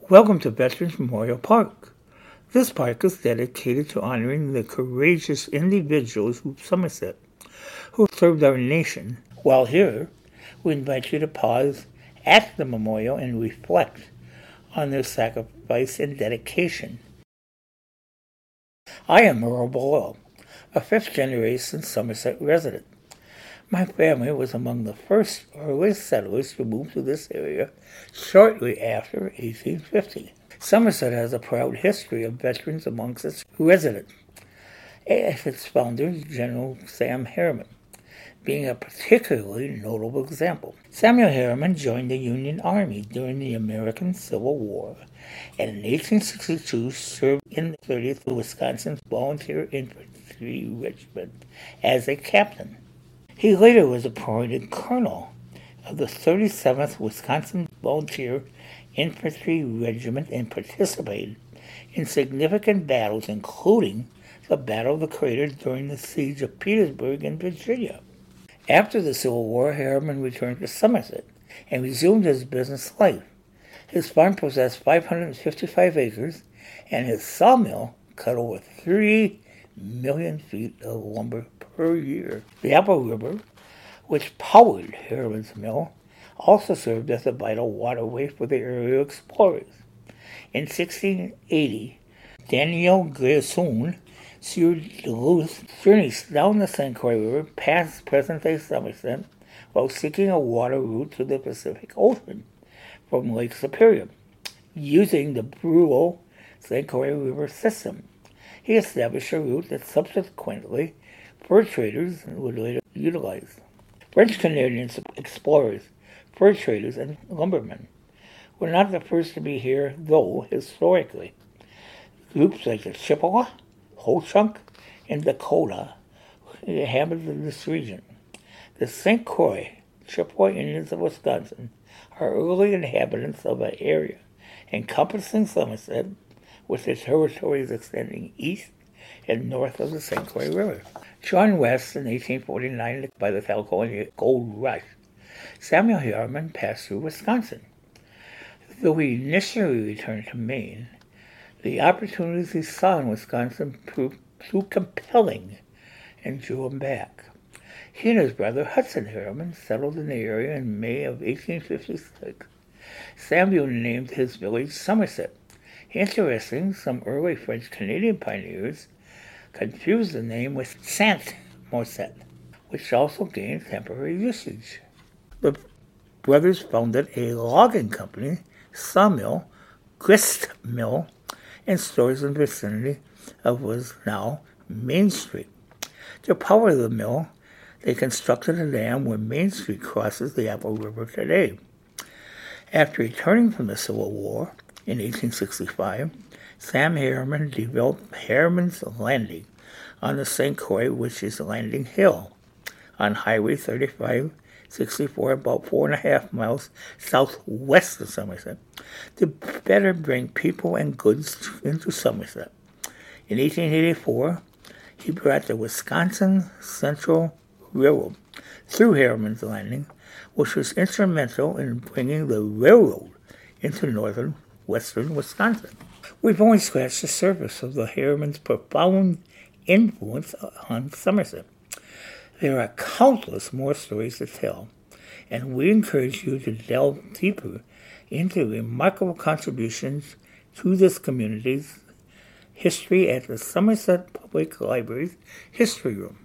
Welcome to Veterans Memorial Park. This park is dedicated to honoring the courageous individuals of Somerset who served our nation. While here, we invite you to pause at the memorial and reflect on their sacrifice and dedication. I am Merle Boyle, a fifth-generation Somerset resident. My family was among the first earliest settlers to move to this area shortly after 1850. Somerset has a proud history of veterans amongst its residents, as its founder, General Sam Harriman, being a particularly notable example. Samuel Harriman joined the Union Army during the American Civil War, and in 1862 served in the 30th Wisconsin Volunteer Infantry Regiment as a captain. He later was appointed colonel of the 37th Wisconsin Volunteer Infantry Regiment and participated in significant battles, including the Battle of the Crater during the Siege of Petersburg in Virginia. After the Civil War, Harriman returned to Somerset and resumed his business life. His farm possessed 555 acres, and his sawmill cut over 3 million feet of lumber per year. The Apple River, which powered Harriman's mill, also served as a vital waterway for the area explorers. In 1680, Daniel Grierson steered Duluth journeys down the St. Croix River past present-day Somerset while seeking a water route to the Pacific Ocean from Lake Superior, using the Brule St. Croix River system. He established a route that subsequently fur traders would later utilize. French-Canadian explorers, fur traders, and lumbermen were not the first to be here, though, historically. Groups like the Chippewa, Ho-Chunk, and Dakota inhabited this region. The St. Croix Chippewa Indians of Wisconsin are early inhabitants of an area encompassing Somerset, with their territories extending east and north of the St. Croix River. Drawn west in 1849 by the California Gold Rush, Samuel Harriman passed through Wisconsin. Though he initially returned to Maine, the opportunities he saw in Wisconsin proved too compelling and drew him back. He and his brother Hudson Harriman settled in the area in May of 1856. Samuel named his village Somerset. Interesting, some early French-Canadian pioneers confused the name with Saint-Morset, which also gained temporary usage. The brothers founded a logging company, sawmill, grist mill, and stores in the vicinity of what is now Main Street. To power the mill, they constructed a dam where Main Street crosses the Apple River today. After returning from the Civil War, in 1865, Sam Harriman developed Harriman's Landing on the St. Croix, which is Landing Hill, on Highway 3564, about 4.5 miles southwest of Somerset, to better bring people and goods into Somerset. In 1884, he brought the Wisconsin Central Railroad through Harriman's Landing, which was instrumental in bringing the railroad into northern western Wisconsin. We've only scratched the surface of the Harriman's profound influence on Somerset. There are countless more stories to tell, and we encourage you to delve deeper into remarkable contributions to this community's history at the Somerset Public Library's History Room.